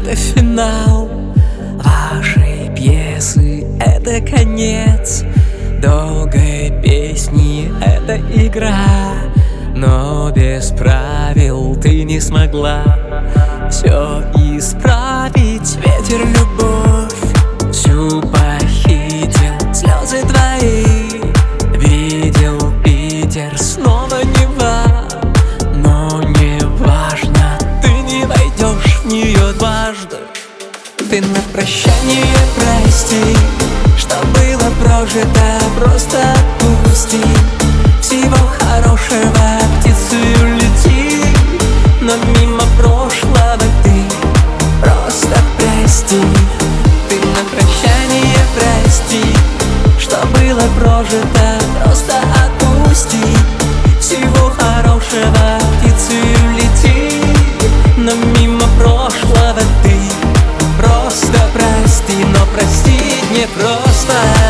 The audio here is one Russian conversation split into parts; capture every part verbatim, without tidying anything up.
это финал вашей пьесы, это конец долгой песни, это игра. Но без правил ты не смогла все исправить. Ветер любовь всю похитил, слезы твои видел Питер, снова Нева. Но не важно, ты не войдешь в нее дважды. Ты на прощание прости, что было прожито, просто отпусти. Всего хорошего, птицею лети, но мимо прошлого ты просто прости. Ты на прощание прости, что было прожито, просто отпусти. Всего хорошего, птицею лети, но мимо прошлого ты просто прости. Но простить не просто.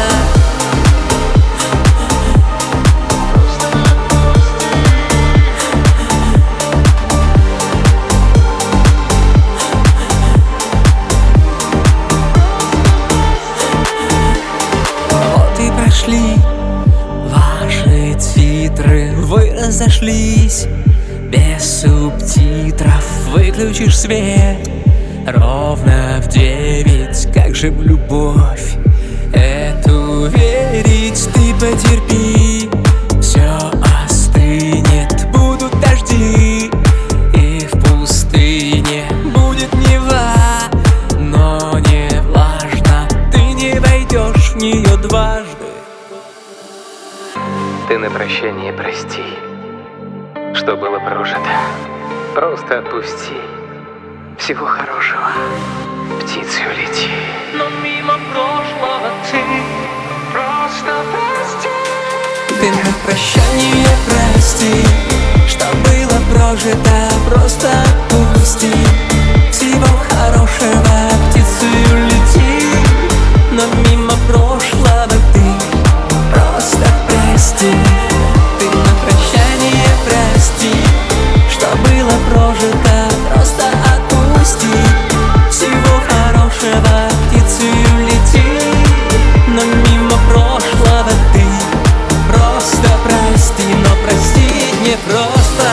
Прошли ваши титры, вы разошлись без субтитров. Выключишь свет ровно в девять. Как же в любовь эту верить? Ты потерпи, все остынет. Будут дожди и в пустыне будет Нева. Но не важно, ты не войдешь в нее дважды. Ты на прощание прости, что было прожито, просто отпусти. Всего хорошего, птицею лети, но мимо прошлого ты просто прости. Ты на прощание прости, что было прожито, просто отпусти. Всего хорошего, птицею лети, но мимо прошлого ты просто прости. Ты на прощание прости, что было прожито, просто отпусти. Всего хорошего, птицею лети, но мимо прошлого ты просто прости. Но простить не просто.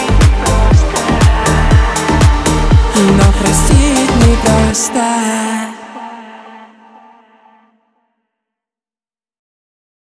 Но простить не просто.